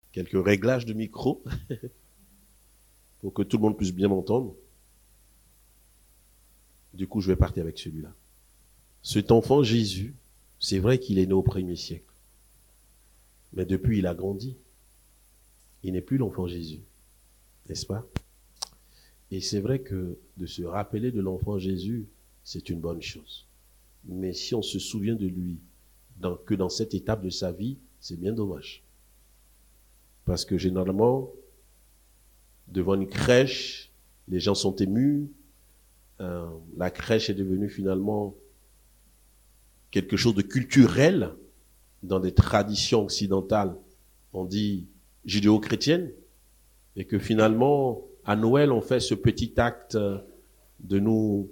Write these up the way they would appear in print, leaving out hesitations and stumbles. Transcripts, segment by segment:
quelques réglages de micro pour que tout le monde puisse bien m'entendre. Du coup, je vais partir avec celui-là. Cet enfant Jésus, c'est vrai qu'il est né au 1er siècle. Mais depuis, il a grandi. Il n'est plus l'enfant Jésus. N'est-ce pas? Et c'est vrai que de se rappeler de l'enfant Jésus, c'est une bonne chose. Mais si on se souvient de lui que dans cette étape de sa vie, c'est bien dommage. Parce que généralement, devant une crèche, les gens sont émus. La crèche est devenue finalement quelque chose de culturel dans des traditions occidentales, on dit judéo-chrétiennes, et que finalement, à Noël, on fait ce petit acte de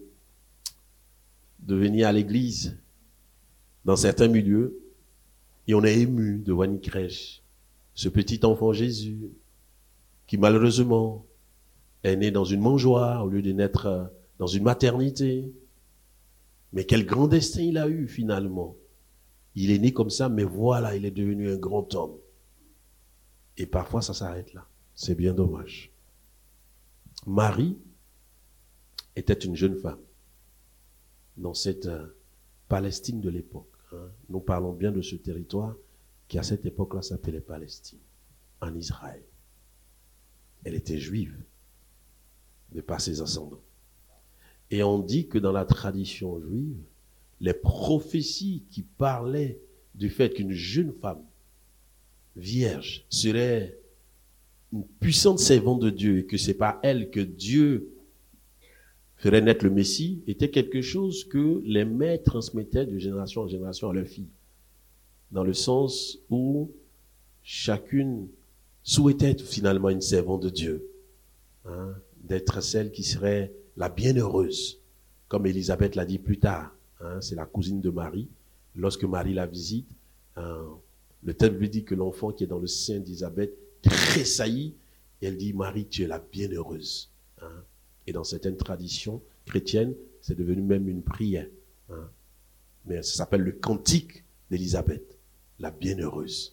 venir à l'église dans certains milieux, et on est ému devant une crèche. Ce petit enfant Jésus, qui malheureusement est né dans une mangeoire au lieu de naître dans une maternité. Mais quel grand destin il a eu finalement. Il est né comme ça, mais voilà, il est devenu un grand homme. Et parfois, ça s'arrête là. C'est bien dommage. Marie était une jeune femme dans cette Palestine de l'époque. Nous parlons bien de ce territoire qui à cette époque-là s'appelait Palestine, en Israël. Elle était juive, de par ses ascendants. Et on dit que dans la tradition juive, les prophéties qui parlaient du fait qu'une jeune femme vierge serait une puissante servante de Dieu et que c'est par elle que Dieu ferait naître le Messie, était quelque chose que les mères transmettaient de génération en génération à leurs filles. Dans le sens où chacune souhaitait être finalement une servante de Dieu, d'être celle qui serait la bienheureuse, comme Élisabeth l'a dit plus tard. C'est la cousine de Marie. Lorsque Marie la visite, le texte lui dit que l'enfant qui est dans le sein d'Élisabeth tressaillit, et elle dit, Marie, tu es la bienheureuse. Et dans certaines traditions chrétiennes, c'est devenu même une prière. Mais ça s'appelle le cantique d'Élisabeth, la bienheureuse.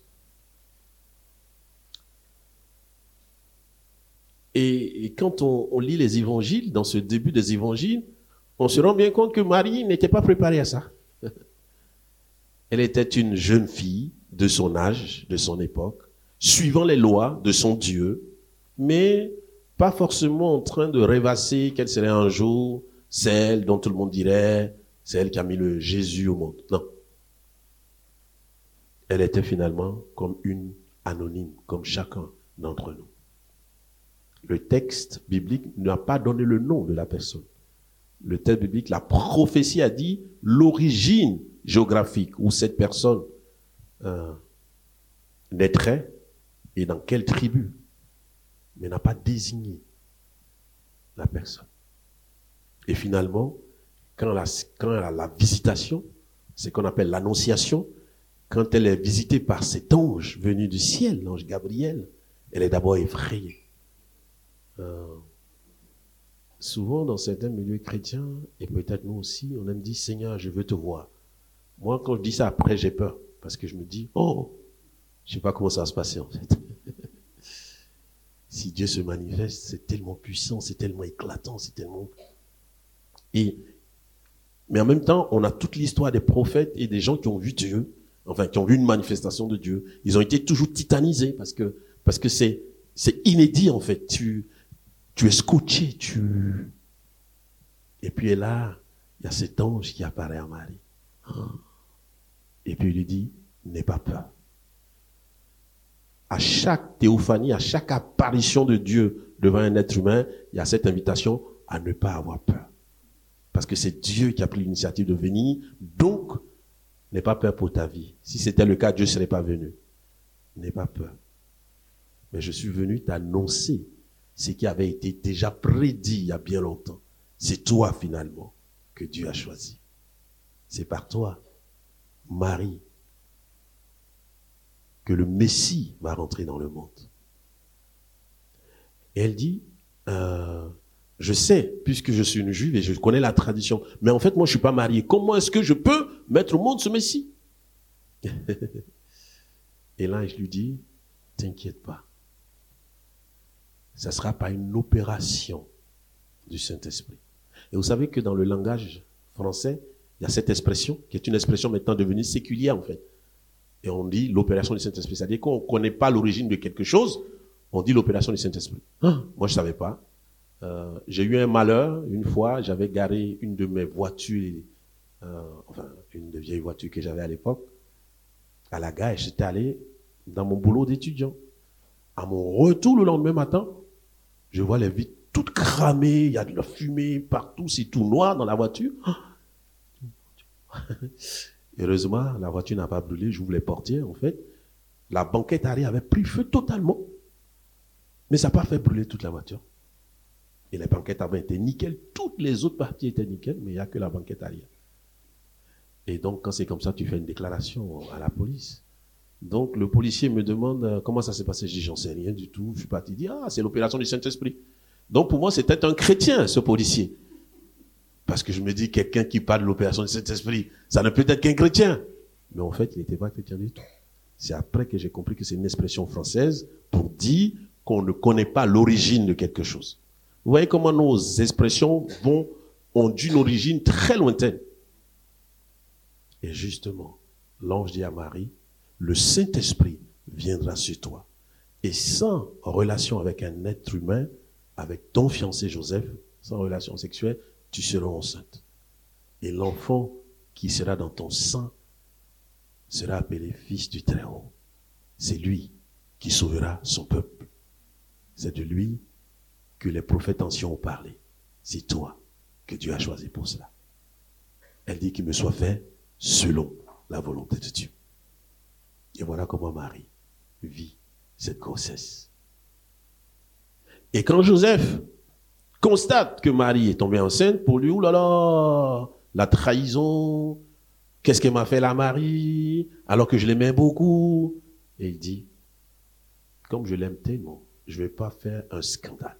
Et quand on lit les évangiles, dans ce début des évangiles, on se rend bien compte que Marie n'était pas préparée à ça. Elle était une jeune fille de son âge, de son époque, suivant les lois de son Dieu, mais pas forcément en train de rêvasser qu'elle serait un jour celle dont tout le monde dirait, c'est elle qui a mis le Jésus au monde. Non. Elle était finalement comme une anonyme, comme chacun d'entre nous. Le texte biblique n'a pas donné le nom de la personne. Le texte biblique, la prophétie a dit l'origine géographique où cette personne naîtrait et dans quelle tribu, mais n'a pas désigné la personne. Et finalement, quand elle a la visitation, c'est ce qu'on appelle l'annonciation, quand elle est visitée par cet ange venu du ciel, l'ange Gabriel, elle est d'abord effrayée. Souvent dans certains milieux chrétiens, et peut-être nous aussi, on aime dire, Seigneur, je veux te voir. Moi, quand je dis ça, après, j'ai peur, parce que je me dis, je sais pas comment ça va se passer, en fait. Si Dieu se manifeste, c'est tellement puissant, c'est tellement éclatant, c'est tellement... Mais en même temps, on a toute l'histoire des prophètes et des gens qui ont vu Dieu, enfin, qui ont vu une manifestation de Dieu. Ils ont été toujours titanisés, parce que c'est inédit, en fait. Tu es scotché, Et puis là, il y a cet ange qui apparaît à Marie. Et puis il lui dit, n'aie pas peur. À chaque théophanie, à chaque apparition de Dieu devant un être humain, il y a cette invitation à ne pas avoir peur. Parce que c'est Dieu qui a pris l'initiative de venir, donc n'aie pas peur pour ta vie. Si c'était le cas, Dieu ne serait pas venu. N'aie pas peur. Mais je suis venu t'annoncer ce qui avait été déjà prédit il y a bien longtemps. C'est toi finalement que Dieu a choisi. C'est par toi, Marie, que le Messie va rentrer dans le monde. Et elle dit, je sais, puisque je suis une juive et je connais la tradition, mais en fait moi je suis pas mariée. Comment est-ce que je peux mettre au monde ce Messie? Et là je lui dis, t'inquiète pas. Ça ne sera pas une opération du Saint-Esprit. Et vous savez que dans le langage français, il y a cette expression, qui est une expression maintenant devenue séculière en fait. Et on dit l'opération du Saint-Esprit. C'est-à-dire qu'on ne connaît pas l'origine de quelque chose, on dit l'opération du Saint-Esprit. Moi, je ne savais pas. J'ai eu un malheur. Une fois, j'avais garé une de mes voitures, une des vieilles voitures que j'avais à l'époque, à la gare, et j'étais allé dans mon boulot d'étudiant. À mon retour le lendemain matin, je vois les vitres toutes cramées, il y a de la fumée partout, c'est tout noir dans la voiture. Heureusement, la voiture n'a pas brûlé, j'ouvre les portières, en fait. La banquette arrière avait pris feu totalement, mais ça n'a pas fait brûler toute la voiture. Et les banquettes avant étaient nickel, toutes les autres parties étaient nickel, mais il n'y a que la banquette arrière. Et donc, quand c'est comme ça, tu fais une déclaration à la police. Donc, le policier me demande comment ça s'est passé. Je dis, j'en sais rien du tout. Je suis parti dire, c'est l'opération du Saint-Esprit. Donc, pour moi, c'était un chrétien, ce policier. Parce que je me dis, quelqu'un qui parle de l'opération du Saint-Esprit, ça ne peut être qu'un chrétien. Mais en fait, il n'était pas chrétien du tout. C'est après que j'ai compris que c'est une expression française pour dire qu'on ne connaît pas l'origine de quelque chose. Vous voyez comment nos expressions ont d'une origine très lointaine. Et justement, l'ange dit à Marie, le Saint-Esprit viendra sur toi. Et sans relation avec un être humain, avec ton fiancé Joseph, sans relation sexuelle, tu seras enceinte. Et l'enfant qui sera dans ton sein sera appelé Fils du Très-Haut. C'est lui qui sauvera son peuple. C'est de lui que les prophètes anciens ont parlé. C'est toi que Dieu a choisi pour cela. Elle dit qu'il me soit fait selon la volonté de Dieu. Et voilà comment Marie vit cette grossesse. Et quand Joseph constate que Marie est tombée enceinte, pour lui, oulala, la trahison, qu'est-ce qu'elle m'a fait la Marie, alors que je l'aimais beaucoup. Et il dit, comme je l'aime tellement, je ne vais pas faire un scandale.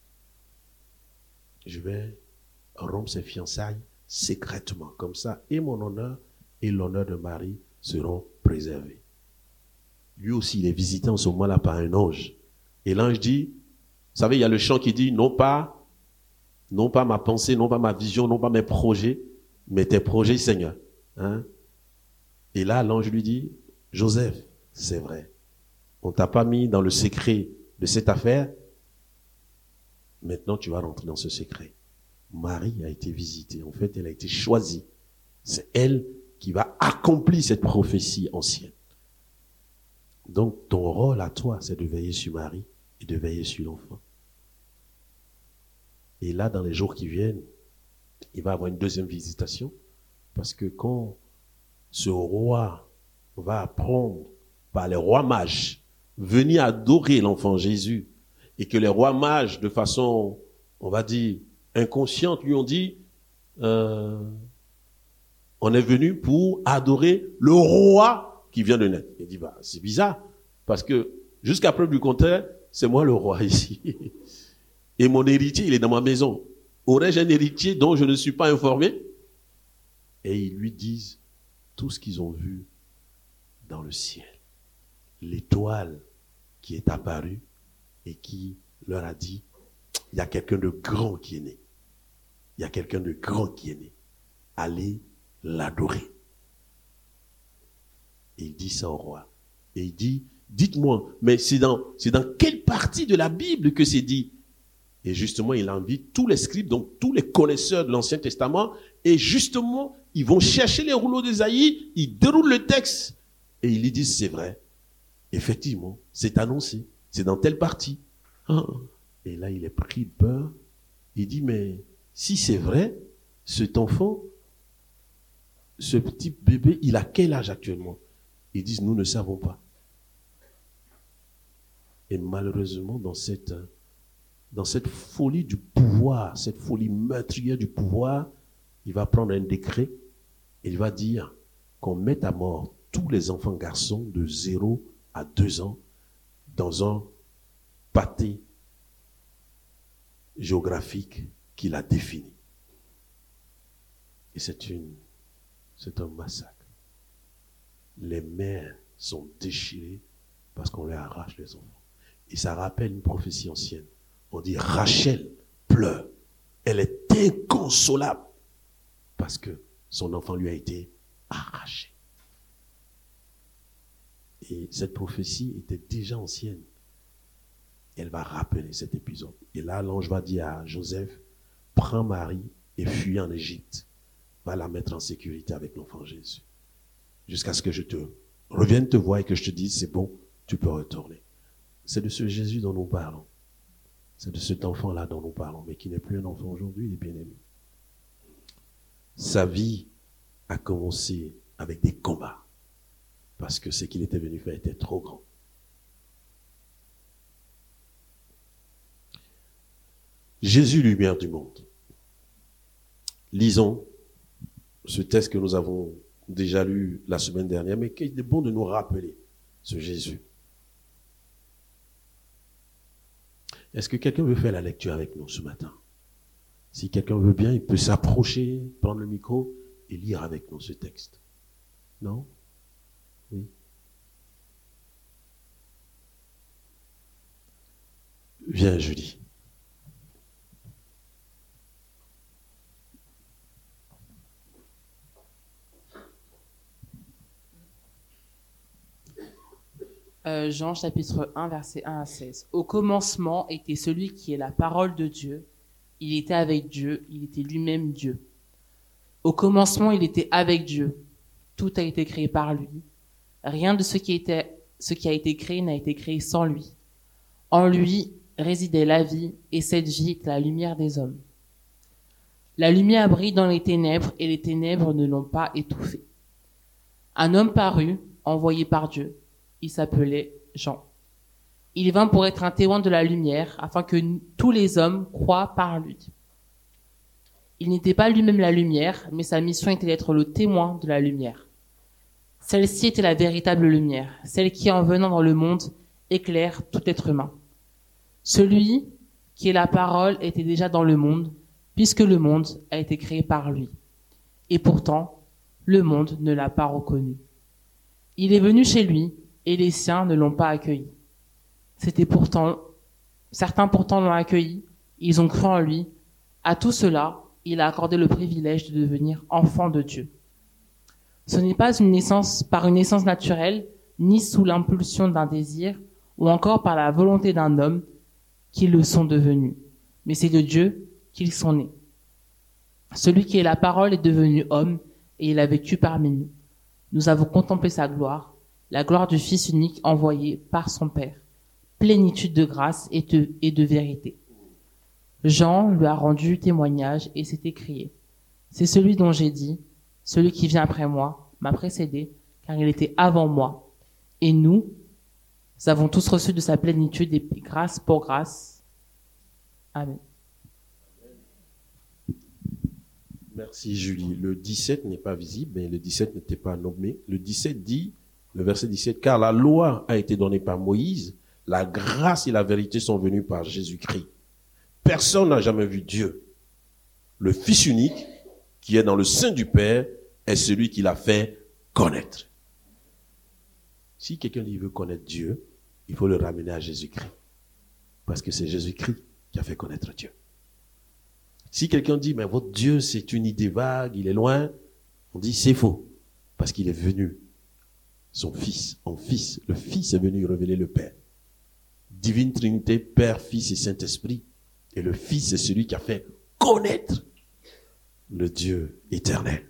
Je vais rompre ses fiançailles secrètement. Comme ça, et mon honneur et l'honneur de Marie seront préservés. Lui aussi, il est visité en ce moment-là par un ange. Et l'ange dit, vous savez, il y a le chant qui dit, non pas ma pensée, non pas ma vision, non pas mes projets, mais tes projets, Seigneur. Hein? Et là, l'ange lui dit, Joseph, c'est vrai. On t'a pas mis dans le secret de cette affaire. Maintenant, tu vas rentrer dans ce secret. Marie a été visitée. En fait, elle a été choisie. C'est elle qui va accomplir cette prophétie ancienne. Donc, ton rôle à toi, c'est de veiller sur Marie et de veiller sur l'enfant. Et là, dans les jours qui viennent, il va avoir une deuxième visitation. Parce que quand ce roi va apprendre par les rois mages venir adorer l'enfant Jésus, et que les rois mages, de façon, on va dire, inconsciente, lui ont dit, on est venu pour adorer le roi qui vient de naître. Il dit, c'est bizarre, parce que jusqu'à preuve du contraire, c'est moi le roi ici. Et mon héritier, il est dans ma maison. Aurais-je un héritier dont je ne suis pas informé? Et ils lui disent tout ce qu'ils ont vu dans le ciel. L'étoile qui est apparue et qui leur a dit, il y a quelqu'un de grand qui est né. Il y a quelqu'un de grand qui est né. Allez l'adorer. Et il dit ça au roi. Et il dit, dites-moi, mais c'est dans quelle partie de la Bible que c'est dit? Et justement, il invite tous les scribes, donc tous les connaisseurs de l'Ancien Testament, et justement, ils vont chercher les rouleaux d'Ésaïe, ils déroulent le texte, et ils lui disent, c'est vrai, effectivement, c'est annoncé, c'est dans telle partie. Et là, il est pris de peur, il dit, mais si c'est vrai, cet enfant, ce petit bébé, il a quel âge actuellement? Ils disent, nous ne savons pas. Et malheureusement, dans cette folie du pouvoir, cette folie meurtrière du pouvoir, il va prendre un décret et il va dire qu'on mette à mort tous les enfants garçons de 0 à 2 ans dans un pâté géographique qu'il a défini. Et c'est un massacre. Les mères sont déchirées parce qu'on leur arrache les enfants. Et ça rappelle une prophétie ancienne. On dit Rachel pleure. Elle est inconsolable parce que son enfant lui a été arraché. Et cette prophétie était déjà ancienne. Elle va rappeler cet épisode. Et là, l'ange va dire à Joseph, prends Marie et fuis en Égypte. Va la mettre en sécurité avec l'enfant Jésus. Jusqu'à ce que je te revienne te voir et que je te dise, c'est bon, tu peux retourner. C'est de ce Jésus dont nous parlons. C'est de cet enfant-là dont nous parlons, mais qui n'est plus un enfant aujourd'hui, il est bien-aimé. Sa vie a commencé avec des combats, parce que ce qu'il était venu faire était trop grand. Jésus, lumière du monde. Lisons ce texte que nous avons déjà lu la semaine dernière, mais qu'il est bon de nous rappeler ce Jésus. Est-ce que quelqu'un veut faire la lecture avec nous ce matin? Si quelqu'un veut bien, il peut s'approcher, prendre le micro et lire avec nous ce texte. Non? Oui. Viens, Julie. Jean chapitre 1 verset 1 à 16. Au commencement était celui qui est la parole de Dieu. Il était avec Dieu, il était lui-même Dieu. Au commencement, il était avec Dieu. Tout a été créé par lui. Rien de ce qui a été créé n'a été créé sans lui. En lui résidait la vie, et cette vie était la lumière des hommes. La lumière brille dans les ténèbres, et les ténèbres ne l'ont pas étouffée. Un homme parut, envoyé par Dieu. Il s'appelait Jean. Il vint pour être un témoin de la lumière, afin que tous les hommes croient par lui. Il n'était pas lui-même la lumière, mais sa mission était d'être le témoin de la lumière. Celle-ci était la véritable lumière, celle qui, en venant dans le monde, éclaire tout être humain. Celui qui est la parole était déjà dans le monde, puisque le monde a été créé par lui. Et pourtant, le monde ne l'a pas reconnu. Il est venu chez lui, et les siens ne l'ont pas accueilli. Certains pourtant l'ont accueilli, ils ont cru en lui. À tout cela, il a accordé le privilège de devenir enfant de Dieu. Ce n'est pas une naissance par une naissance naturelle, ni sous l'impulsion d'un désir, ou encore par la volonté d'un homme qu'ils le sont devenus, mais c'est de Dieu qu'ils sont nés. Celui qui est la parole est devenu homme, et il a vécu parmi nous. Nous avons contemplé sa gloire, la gloire du Fils unique envoyé par son Père, plénitude de grâce et de vérité. Jean lui a rendu témoignage et s'est écrié. C'est celui dont j'ai dit, celui qui vient après moi m'a précédé, car il était avant moi. Et nous avons tous reçu de sa plénitude et grâce pour grâce. Amen. Merci Julie. Le 17 n'est pas visible, mais le 17 n'était pas nommé. Le 17 dit, le verset 17, car la loi a été donnée par Moïse, la grâce et la vérité sont venues par Jésus-Christ. Personne n'a jamais vu Dieu. Le Fils unique, qui est dans le sein du Père, est celui qui l'a fait connaître. Si quelqu'un dit veut connaître Dieu, il faut le ramener à Jésus-Christ. Parce que c'est Jésus-Christ qui a fait connaître Dieu. Si quelqu'un dit, mais votre Dieu, c'est une idée vague, il est loin, on dit c'est faux. Parce qu'il est venu, son Fils, en Fils. Le Fils est venu révéler le Père. Divine Trinité, Père, Fils et Saint-Esprit. Et le Fils est celui qui a fait connaître le Dieu éternel.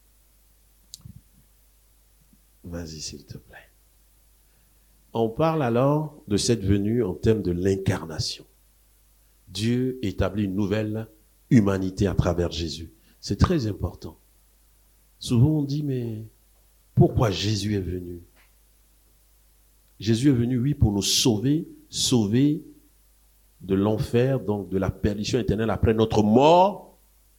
Vas-y, s'il te plaît. On parle alors de cette venue en termes de l'incarnation. Dieu établit une nouvelle humanité à travers Jésus. C'est très important. Souvent on dit, mais pourquoi Jésus est venu? Jésus est venu, oui, pour nous sauver de l'enfer, donc de la perdition éternelle après notre mort.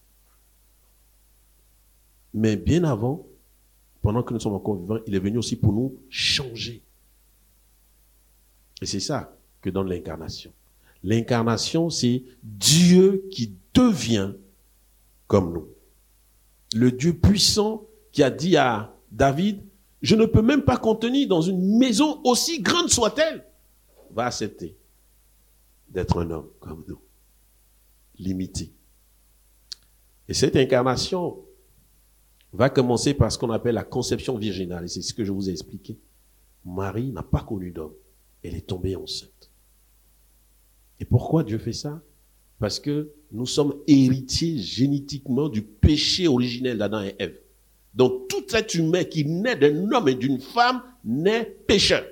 Mais bien avant, pendant que nous sommes encore vivants, il est venu aussi pour nous changer. Et c'est ça que donne l'incarnation. L'incarnation, c'est Dieu qui devient comme nous. Le Dieu puissant qui a dit à David, je ne peux même pas contenir dans une maison aussi grande soit-elle, va accepter d'être un homme comme nous, limité. Et cette incarnation va commencer par ce qu'on appelle la conception virginale. Et c'est ce que je vous ai expliqué. Marie n'a pas connu d'homme. Elle est tombée enceinte. Et pourquoi Dieu fait ça? Parce que nous sommes héritiers génétiquement du péché originel d'Adam et Ève. Donc tout être humain qui naît d'un homme et d'une femme naît pécheur.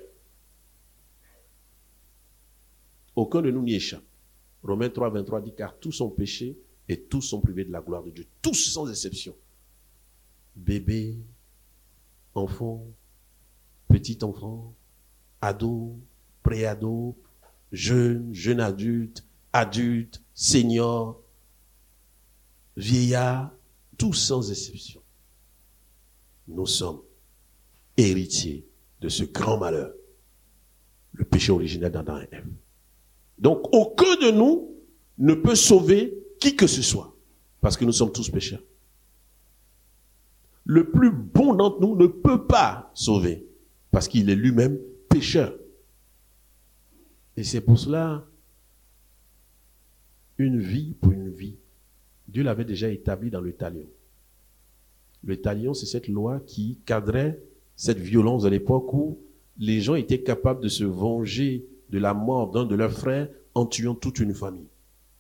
Aucun de nous n'y échappe. Romains 3, 23 dit, car tous ont péché et tous sont privés de la gloire de Dieu. Tous sans exception. Bébé, enfant, petit enfant, ado, préado, jeune adulte, adulte, senior, vieillard, tous sans exception. Nous sommes héritiers de ce grand malheur, le péché originel d'Adam et Ève. Donc, aucun de nous ne peut sauver qui que ce soit, parce que nous sommes tous pécheurs. Le plus bon d'entre nous ne peut pas sauver, parce qu'il est lui-même pécheur. Et c'est pour cela, une vie pour une vie. Dieu l'avait déjà établi dans le talion. Le talion, c'est cette loi qui cadrait cette violence de l'époque où les gens étaient capables de se venger de la mort d'un de leurs frères en tuant toute une famille.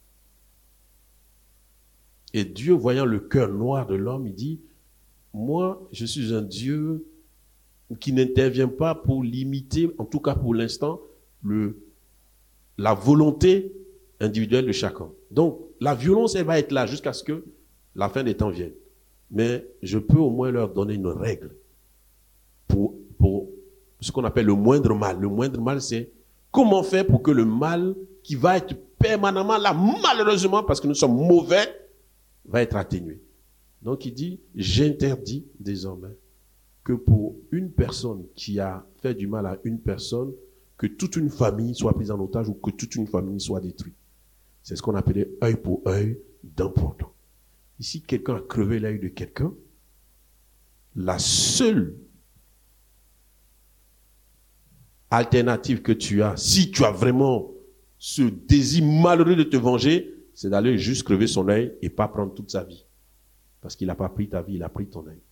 Et Dieu, voyant le cœur noir de l'homme, il dit, moi, je suis un Dieu qui n'intervient pas pour limiter, en tout cas pour l'instant, la volonté individuelle de chacun. Donc, la violence, elle va être là jusqu'à ce que la fin des temps vienne. Mais je peux au moins leur donner une règle pour ce qu'on appelle le moindre mal. Le moindre mal, c'est comment faire pour que le mal qui va être permanemment là, malheureusement, parce que nous sommes mauvais, va être atténué. Donc il dit, j'interdis désormais que pour une personne qui a fait du mal à une personne, que toute une famille soit prise en otage ou que toute une famille soit détruite. C'est ce qu'on appelait œil pour œil, dent pour dent. Ici, quelqu'un a crevé l'œil de quelqu'un. La seule alternative que tu as, si tu as vraiment ce désir malheureux de te venger, c'est d'aller juste crever son œil et pas prendre toute sa vie. Parce qu'il n'a pas pris ta vie, il a pris ton œil.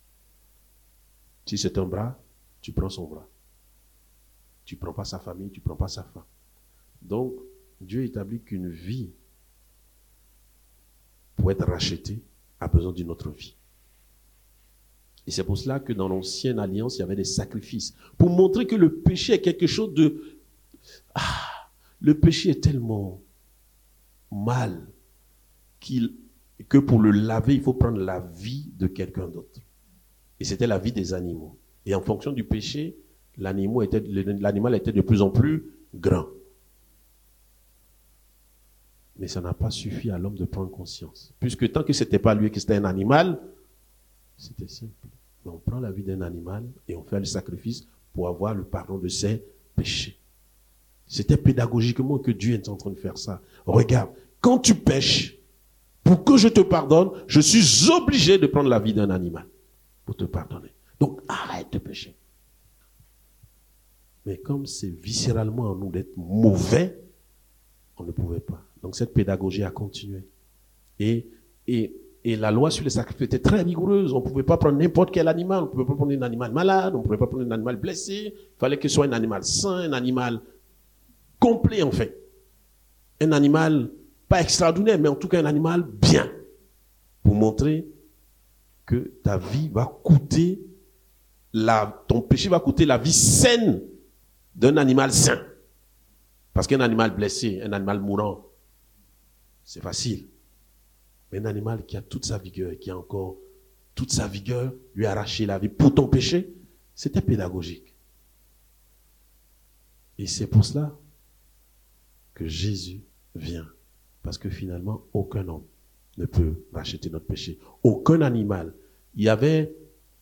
Si c'est un bras, tu prends son bras. Tu ne prends pas sa famille, tu ne prends pas sa femme. Donc, Dieu établit qu'une vie, pour être rachetée, a besoin d'une autre vie. Et c'est pour cela que dans l'ancienne alliance, il y avait des sacrifices. Pour montrer que le péché est quelque chose de... le péché est tellement mal que pour le laver, il faut prendre la vie de quelqu'un d'autre. Et c'était la vie des animaux. Et en fonction du péché, l'animal était de plus en plus grand. Mais ça n'a pas suffi à l'homme de prendre conscience. Puisque tant que ce n'était pas lui, que c'était un animal, c'était simple. Mais on prend la vie d'un animal et on fait le sacrifice pour avoir le pardon de ses péchés. C'était pédagogiquement que Dieu est en train de faire ça. Regarde, quand tu pèches, pour que je te pardonne, je suis obligé de prendre la vie d'un animal pour te pardonner. Donc arrête de pécher. Mais comme c'est viscéralement en nous d'être mauvais, on ne pouvait pas. Donc cette pédagogie a continué. Et la loi sur les sacrifices était très rigoureuse. On ne pouvait pas prendre n'importe quel animal. On ne pouvait pas prendre un animal malade. On ne pouvait pas prendre un animal blessé. Il fallait que ce soit un animal sain, un animal complet en fait. Un animal pas extraordinaire, mais en tout cas un animal bien. Pour montrer que ta vie va coûter, ton péché va coûter la vie saine d'un animal sain. Parce qu'un animal blessé, un animal mourant, c'est facile. Mais un animal qui a toute sa vigueur, qui a encore toute sa vigueur, lui arracher la vie pour ton péché, c'était pédagogique. Et c'est pour cela que Jésus vient. Parce que finalement, aucun homme ne peut racheter notre péché. Aucun animal. Il y avait,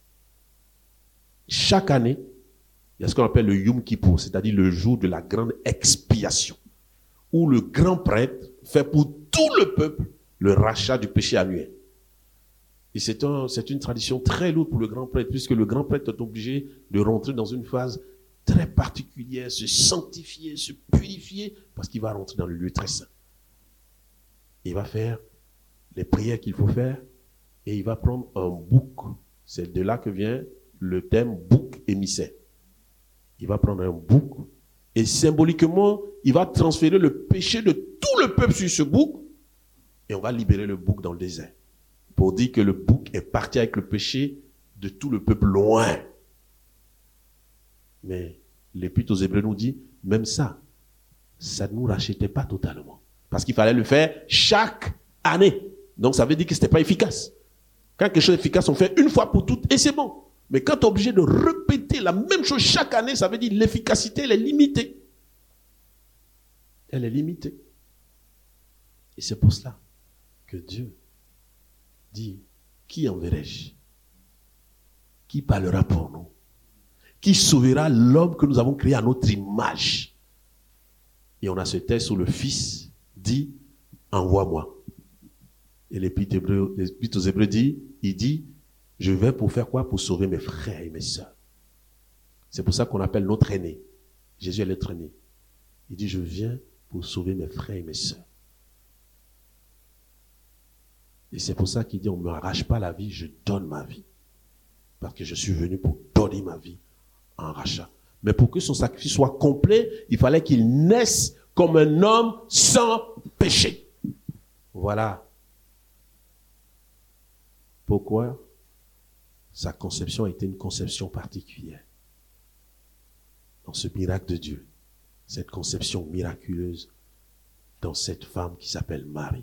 chaque année, il y a ce qu'on appelle le Yom Kippour, c'est-à-dire le jour de la grande expiation, où le grand prêtre fait pour tout le peuple le rachat du péché annuel. Et Et c'est une tradition très lourde pour le grand prêtre, puisque le grand prêtre est obligé de rentrer dans une phase très particulière, se sanctifier, se purifier, parce qu'il va rentrer dans le lieu très saint. Il va faire les prières qu'il faut faire, et il va prendre un bouc. C'est de là que vient le thème bouc émissaire. Il va prendre un bouc, et symboliquement, il va transférer le péché de tout le peuple sur ce bouc, et on va libérer le bouc dans le désert. Pour dire que le bouc est parti avec le péché de tout le peuple loin. Mais l'Épître aux Hébreux nous dit, même ça ne nous rachetait pas totalement. Parce qu'il fallait le faire chaque année. Donc ça veut dire que ce n'était pas efficace. Quand quelque chose est efficace, on fait une fois pour toutes et c'est bon. Mais quand tu es obligé de répéter la même chose chaque année, ça veut dire que l'efficacité, elle est limitée. Elle est limitée. Et c'est pour cela que Dieu dit, qui enverrai-je? Qui parlera pour nous? Qui sauvera l'homme que nous avons créé à notre image? Et on a ce texte où le Fils dit, envoie-moi. Et l'Épître aux Hébreux dit, je vais pour faire quoi? Pour sauver mes frères et mes sœurs. C'est pour ça qu'on appelle notre aîné. Jésus est notre aîné. Il dit, je viens pour sauver mes frères et mes sœurs. Et c'est pour ça qu'il dit, on ne me arrache pas la vie, je donne ma vie. Parce que je suis venu pour donner ma vie en rachat. Mais pour que son sacrifice soit complet, il fallait qu'il naisse comme un homme sans péché. Voilà pourquoi sa conception a été une conception particulière. Dans ce miracle de Dieu, cette conception miraculeuse dans cette femme qui s'appelle Marie.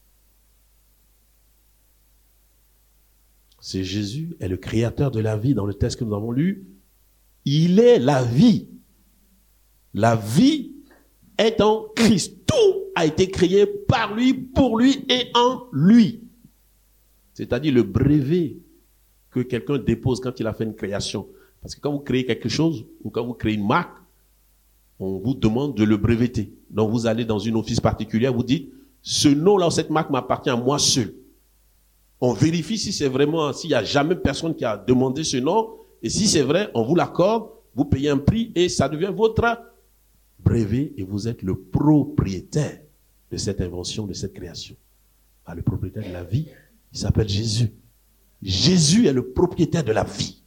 C'est Jésus est le créateur de la vie dans le texte que nous avons lu. Il est la vie. La vie est en Christ. Tout a été créé par lui, pour lui et en lui. C'est-à-dire le brevet que quelqu'un dépose quand il a fait une création. Parce que quand vous créez quelque chose, ou quand vous créez une marque, on vous demande de le breveter. Donc vous allez dans une office particulière, vous dites, ce nom-là, cette marque m'appartient à moi seul. On vérifie si c'est vraiment, s'il n'y a jamais personne qui a demandé ce nom, et si c'est vrai, on vous l'accorde, vous payez un prix, et ça devient votre brevet, et vous êtes le propriétaire de cette invention, de cette création. Ah, le propriétaire de la vie, il s'appelle Jésus. Jésus est le propriétaire de la vie.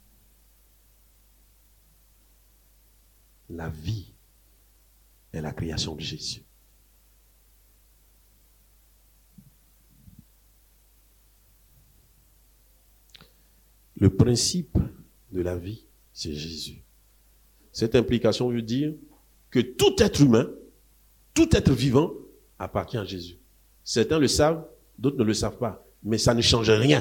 La vie est la création de Jésus. Le principe de la vie, c'est Jésus. Cette implication veut dire que tout être humain, tout être vivant appartient à Jésus. Certains le savent, d'autres ne le savent pas. Mais ça ne change rien.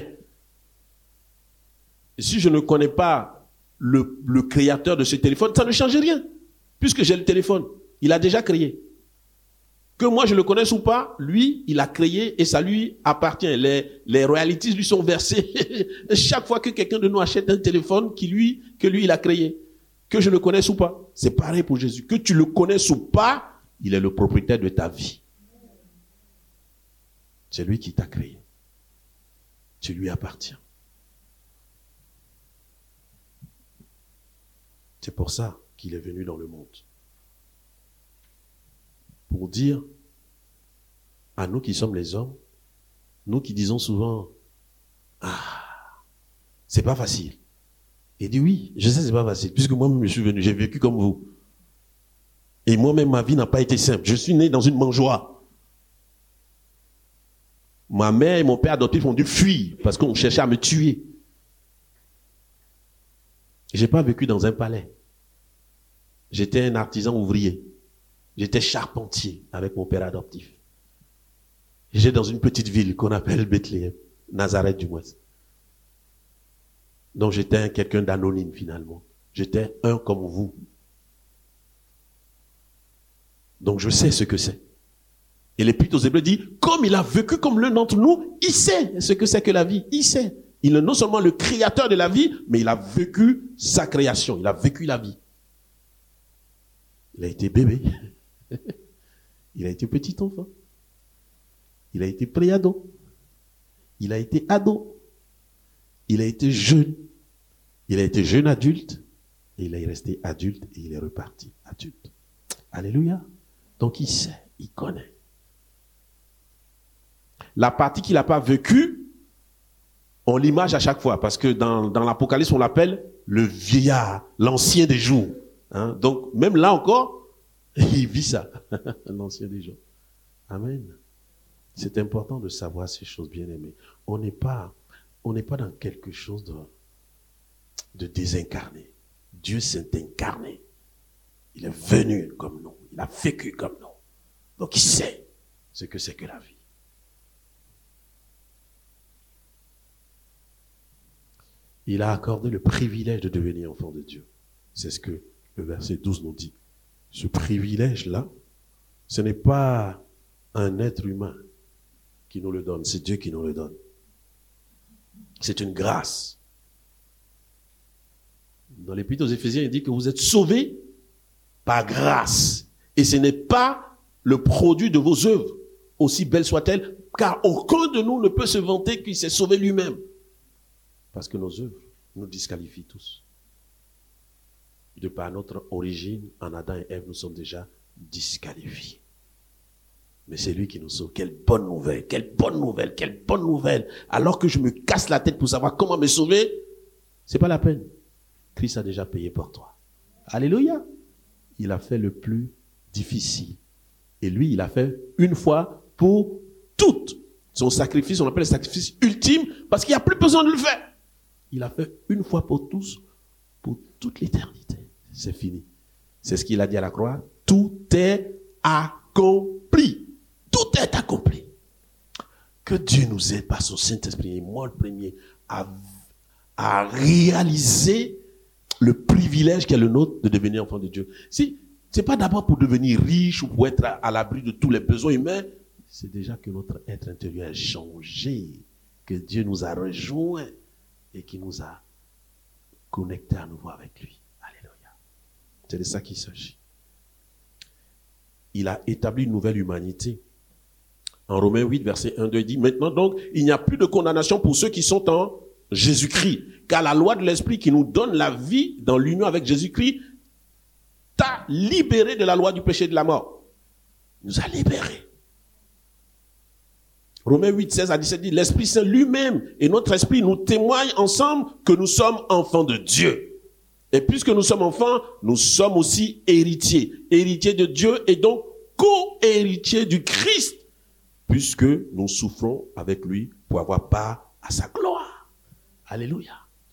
Et si je ne connais pas le créateur de ce téléphone, ça ne change rien. Puisque j'ai le téléphone, il a déjà créé. Que moi je le connaisse ou pas, lui, il a créé et ça lui appartient. Les royalties lui sont versées. Chaque fois que quelqu'un de nous achète un téléphone que lui, il a créé. Que je le connaisse ou pas. C'est pareil pour Jésus. Que tu le connaisses ou pas, il est le propriétaire de ta vie. C'est lui qui t'a créé. Tu lui appartiens. C'est pour ça qu'il est venu dans le monde. Pour dire à nous qui sommes les hommes, nous qui disons souvent, c'est pas facile. Il dit oui, je sais c'est pas facile, puisque moi-même je suis venu, j'ai vécu comme vous. Et moi-même ma vie n'a pas été simple. Je suis né dans une mangeoire. Ma mère et mon père adoptifs ont dû fuir parce qu'on cherchait à me tuer. J'ai pas vécu dans un palais. J'étais un artisan ouvrier. J'étais charpentier avec mon père adoptif. J'étais dans une petite ville qu'on appelle Bethléem, Nazareth du moins. Donc j'étais quelqu'un d'anonyme finalement. J'étais un comme vous. Donc je sais ce que c'est. Et l'Épître aux Hébreux dit, comme il a vécu comme l'un d'entre nous, il sait ce que c'est que la vie. Il sait. Il est non seulement le créateur de la vie, mais il a vécu sa création. Il a vécu la vie. Il a été bébé. Il a été petit enfant. Il a été pré-ado. Il a été ado. Il a été jeune. Il a été jeune adulte. Et il est resté adulte et il est reparti adulte. Alléluia. Donc il sait, il connaît. La partie qu'il n'a pas vécue, on l'image à chaque fois. Parce que dans l'Apocalypse, on l'appelle le vieillard, l'ancien des jours. Hein? Donc même là encore, il vit ça. L'ancien des jours. Amen. C'est important de savoir ces choses, bien aimées. On n'est pas dans quelque chose de désincarné. Dieu s'est incarné. Il est venu comme nous. Il a vécu comme nous. Donc il sait ce que c'est que la vie. Il a accordé le privilège de devenir enfant de Dieu. C'est ce que le verset 12 nous dit. Ce privilège-là, ce n'est pas un être humain qui nous le donne, c'est Dieu qui nous le donne. C'est une grâce. Dans l'Épître aux Éphésiens, il dit que vous êtes sauvés par grâce. Et ce n'est pas le produit de vos œuvres, aussi belles soient-elles, car aucun de nous ne peut se vanter qu'il s'est sauvé lui-même. Parce que nos œuvres nous disqualifient tous. De par notre origine, en Adam et Ève, nous sommes déjà disqualifiés. Mais c'est lui qui nous sauve. Quelle bonne nouvelle, quelle bonne nouvelle, quelle bonne nouvelle. Alors que je me casse la tête pour savoir comment me sauver, c'est pas la peine. Christ a déjà payé pour toi. Alléluia. Il a fait le plus difficile. Et lui, il a fait une fois pour toutes. Son sacrifice, on appelle le sacrifice ultime, parce qu'il n'y a plus besoin de le faire. Il a fait une fois pour tous, pour toute l'éternité. C'est fini. C'est ce qu'il a dit à la croix. Tout est accompli. Tout est accompli. Que Dieu nous aide par son Saint-Esprit, et moi le premier, à réaliser le privilège qu'est le nôtre de devenir enfant de Dieu. Si, c'est pas d'abord pour devenir riche ou pour être à l'abri de tous les besoins humains, c'est déjà que notre être intérieur a changé, que Dieu nous a rejoints et qui nous a connectés à nouveau avec lui. Alléluia. C'est de ça qu'il s'agit. Il a établi une nouvelle humanité. En Romains 8, verset 1-2, il dit, maintenant donc, il n'y a plus de condamnation pour ceux qui sont en Jésus-Christ. Car la loi de l'Esprit qui nous donne la vie dans l'union avec Jésus-Christ t'a libéré de la loi du péché et de la mort. Il nous a libérés. Romains 8, 16 à 17 dit, l'Esprit Saint lui-même et notre esprit nous témoignent ensemble que nous sommes enfants de Dieu. Et puisque nous sommes enfants, nous sommes aussi héritiers. Héritiers de Dieu et donc co-héritiers du Christ, puisque nous souffrons avec lui pour avoir part à sa gloire. Alléluia.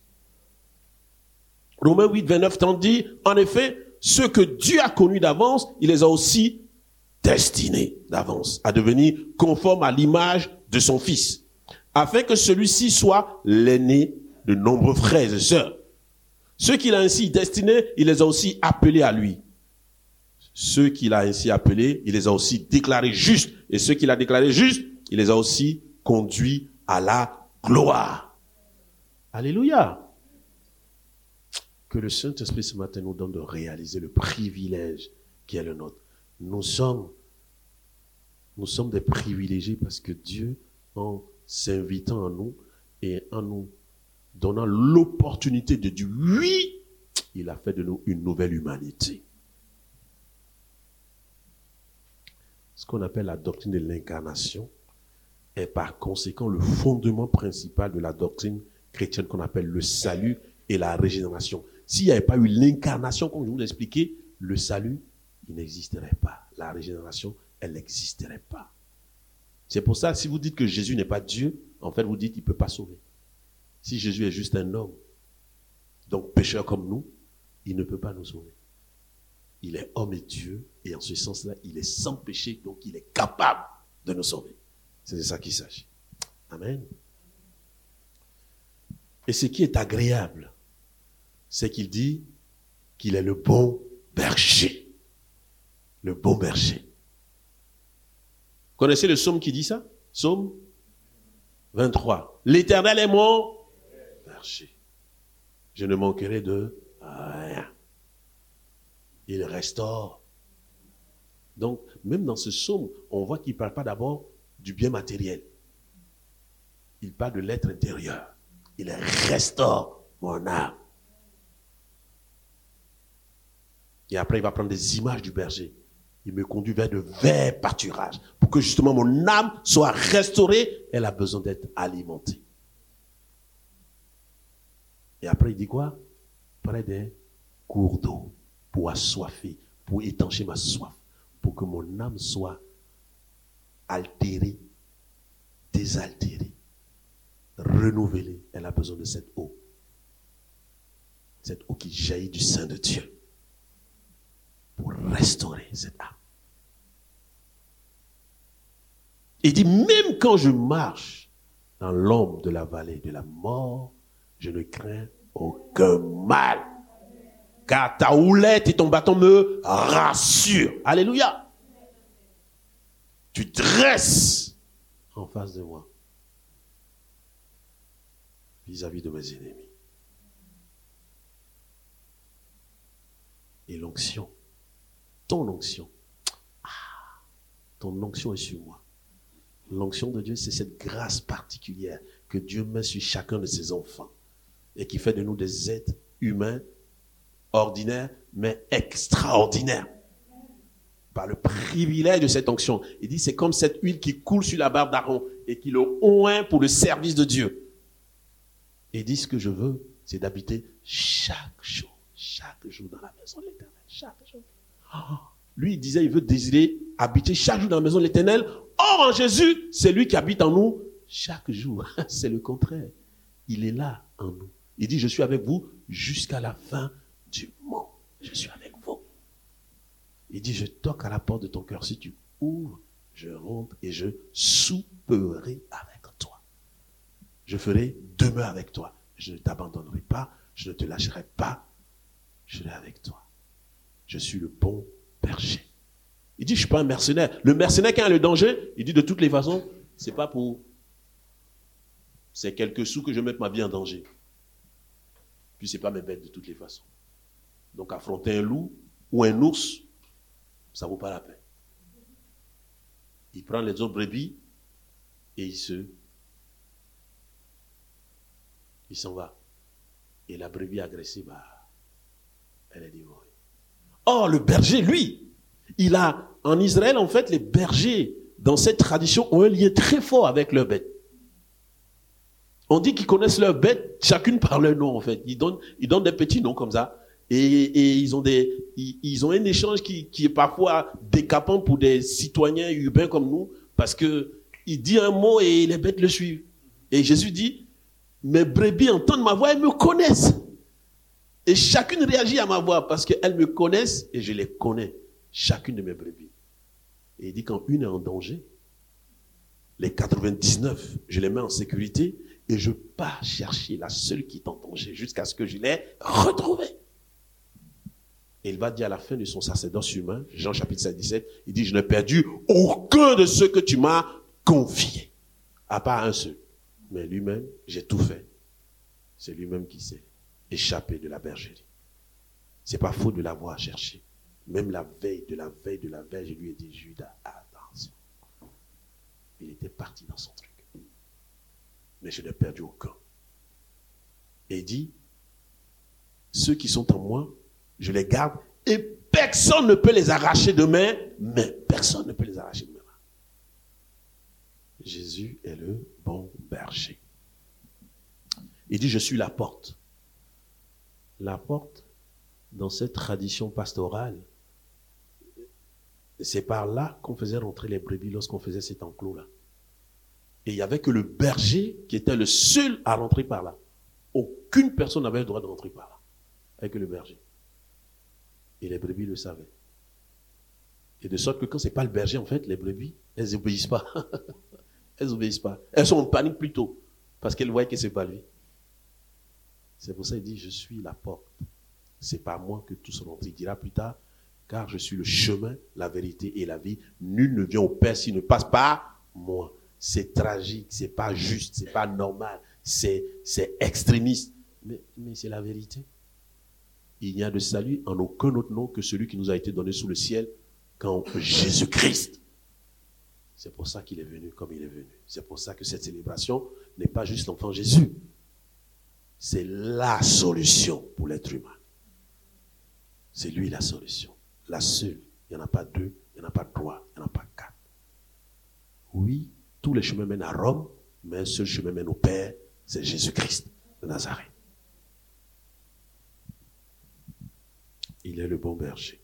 Romains 8, 29, 30 dit, en effet, ceux que Dieu a connus d'avance, il les a aussi destinés d'avance à devenir conformes à l'image de son Fils, afin que celui-ci soit l'aîné de nombreux frères et sœurs. Ceux qu'il a ainsi destinés, il les a aussi appelés à lui. Ceux qu'il a ainsi appelés, il les a aussi déclarés justes. Et ceux qu'il a déclarés justes, il les a aussi conduits à la gloire. Alléluia. Que le Saint-Esprit ce matin nous donne de réaliser le privilège qui est le nôtre. Nous sommes des privilégiés parce que Dieu, en s'invitant à nous et en nous donnant l'opportunité de dire oui, il a fait de nous une nouvelle humanité. Ce qu'on appelle la doctrine de l'incarnation est par conséquent le fondement principal de la doctrine chrétienne qu'on appelle le salut et la régénération. S'il n'y avait pas eu l'incarnation, comme je vous l'ai expliqué, le salut, il n'existerait pas. La régénération, elle n'existerait pas. C'est pour ça, si vous dites que Jésus n'est pas Dieu, en fait, vous dites qu'il ne peut pas sauver. Si Jésus est juste un homme, donc pécheur comme nous, il ne peut pas nous sauver. Il est homme et Dieu, et en ce sens-là, il est sans péché, donc il est capable de nous sauver. C'est de ça qu'il s'agit. Amen. Et ce qui est agréable, c'est qu'il dit qu'il est le bon berger. Le bon berger. Connaissez le psaume qui dit ça? Psaume 23. L'Éternel est mon berger. Je ne manquerai de rien. Il restaure. Donc, même dans ce psaume, on voit qu'il ne parle pas d'abord du bien matériel. Il parle de l'être intérieur. Il restaure mon âme. Et après, il va prendre des images du berger. Il me conduit vers de verts pâturages. Pour que justement mon âme soit restaurée, elle a besoin d'être alimentée. Et après, il dit quoi? Près des cours d'eau, pour assoiffer, pour étancher ma soif, pour que mon âme soit altérée, désaltérée, renouvelée. Elle a besoin de cette eau. Cette eau qui jaillit du sein de Dieu. Pour restaurer cette âme. Il dit, même quand je marche dans l'ombre de la vallée de la mort, je ne crains aucun mal. Car ta houlette et ton bâton me rassurent. Alléluia. Tu dresses en face de moi vis-à-vis de mes ennemis. Et l'onction. Ton onction. Ton onction est sur moi. L'onction de Dieu, c'est cette grâce particulière que Dieu met sur chacun de ses enfants et qui fait de nous des êtres humains ordinaires, mais extraordinaires. Par le privilège de cette onction. Il dit, c'est comme cette huile qui coule sur la barbe d'Aaron et qui le oint pour le service de Dieu. Et il dit, ce que je veux, c'est d'habiter chaque jour dans la maison de l'Éternel. Chaque jour. Lui, il disait, il veut désirer habiter chaque jour dans la maison de l'Éternel. Or, en Jésus, c'est lui qui habite en nous chaque jour. C'est le contraire. Il est là en nous. Il dit, je suis avec vous jusqu'à la fin du monde. Je suis avec vous. Il dit, je toque à la porte de ton cœur. Si tu ouvres, je rentre et je souperai avec toi. Je ferai demeure avec toi. Je ne t'abandonnerai pas. Je ne te lâcherai pas. Je serai avec toi. Je suis le bon berger. Il dit, je ne suis pas un mercenaire. Le mercenaire, quand il a le danger, il dit, de toutes les façons, c'est pas pour... C'est quelques sous que je mette ma vie en danger. Puis c'est pas mes bêtes de toutes les façons. Donc affronter un loup ou un ours, ça vaut pas la peine. Il prend les autres brebis et il s'en va. Et la brebis agressée, elle est dévorée. Or, le berger, lui, il a, en Israël, en fait, les bergers, dans cette tradition, ont un lien très fort avec leurs bêtes. On dit qu'ils connaissent leurs bêtes, chacune par leur nom, en fait. Ils donnent des petits noms comme ça. Et ils ont un échange qui est parfois décapant pour des citoyens urbains comme nous, parce que il dit un mot et les bêtes le suivent. Et Jésus dit, mes brebis entendent ma voix, elles me connaissent. Et chacune réagit à ma voix parce qu'elles me connaissent et je les connais. Chacune de mes brebis. Et il dit quand une est en danger, les 99, je les mets en sécurité et je pars chercher la seule qui est en danger jusqu'à ce que je l'ai retrouvée. Et il va dire à la fin de son sacerdoce humain, Jean chapitre 7, 17, il dit, je n'ai perdu aucun de ceux que tu m'as confiés, à part un seul. Mais lui-même, j'ai tout fait. C'est lui-même qui s'est échappé de la bergerie. C'est pas faute de l'avoir cherché. Même la veille, je lui ai dit, Judas, attention. Il était parti dans son truc. Mais je n'ai perdu aucun. Et il dit, ceux qui sont en moi, je les garde et personne ne peut les arracher de mes mains. Personne ne peut les arracher de mes mains. Jésus est le bon berger. Il dit, je suis la porte. La porte, dans cette tradition pastorale, c'est par là qu'on faisait rentrer les brebis lorsqu'on faisait cet enclos-là. Et il n'y avait que le berger qui était le seul à rentrer par là. Aucune personne n'avait le droit de rentrer par là, avec le berger. Et les brebis le savaient. Et de sorte que quand ce n'est pas le berger, en fait, les brebis, elles n'obéissent pas. Elles n'obéissent pas. Elles sont en panique plutôt, parce qu'elles voient que ce n'est pas lui. C'est pour ça qu'il dit, je suis la porte. C'est par moi que tous rentrent. Il dira plus tard, car je suis le chemin, la vérité et la vie. Nul ne vient au Père s'il ne passe par moi. C'est tragique, c'est pas juste, c'est pas normal, c'est extrémiste. Mais c'est la vérité. Il n'y a de salut en aucun autre nom que celui qui nous a été donné sous le ciel, qu'en Jésus-Christ. C'est pour ça qu'il est venu comme il est venu. C'est pour ça que cette célébration n'est pas juste l'enfant Jésus. c'est la solution pour l'être humain. C'est lui la solution. La seule. Il n'y en a pas deux, il n'y en a pas trois, il n'y en a pas quatre. Oui, tous les chemins mènent à Rome, mais un seul chemin mène au Père, c'est Jésus-Christ de Nazareth. Il est le bon berger.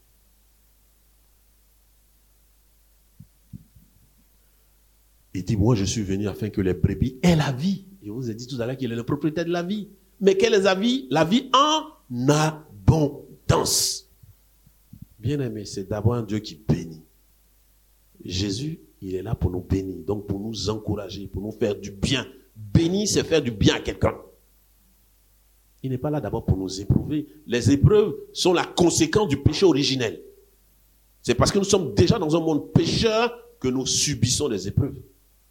Il dit, moi je suis venu afin que les brebis aient la vie. Je vous ai dit tout à l'heure qu'il est le propriétaire de la vie. Mais quelle est la vie? La vie en abondance. Bien aimé, c'est d'abord un Dieu qui bénit. Jésus, il est là pour nous bénir, donc pour nous encourager, pour nous faire du bien. Bénir, c'est faire du bien à quelqu'un. Il n'est pas là d'abord pour nous éprouver. Les épreuves sont la conséquence du péché originel. C'est parce que nous sommes déjà dans un monde pécheur que nous subissons les épreuves.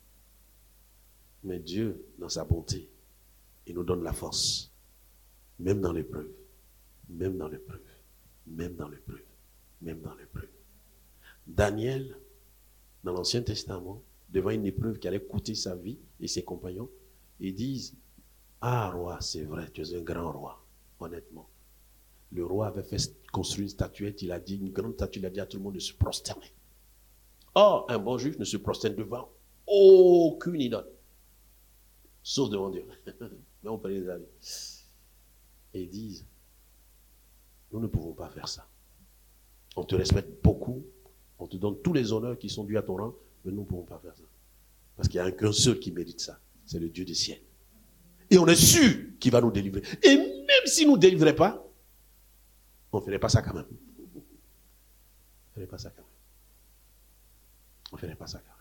Mais Dieu, dans sa bonté, il nous donne la force. Même dans l'épreuve. Même dans l'épreuve. Même dans l'épreuve. Même dans l'épreuve. Daniel, dans l'Ancien Testament, devant une épreuve qui allait coûter sa vie et ses compagnons, ils disent, ah roi, c'est vrai, tu es un grand roi, honnêtement. Le roi avait fait construire une statuette, il a dit, une grande statue, il a dit à tout le monde de se prosterner. Or, un bon juif ne se prosterne devant aucune idole, sauf devant Dieu. Mais on peut les aller. Et ils disent, nous ne pouvons pas faire ça. On te respecte beaucoup, on te donne tous les honneurs qui sont dus à ton rang, mais nous ne pouvons pas faire ça. Parce qu'il n'y a qu'un seul qui mérite ça, c'est le Dieu du ciel. Et on est sûr qu'il va nous délivrer. Et même s'il ne nous délivrait pas, on ne ferait pas ça quand même. On ne ferait pas ça quand même. On ne ferait pas ça quand même.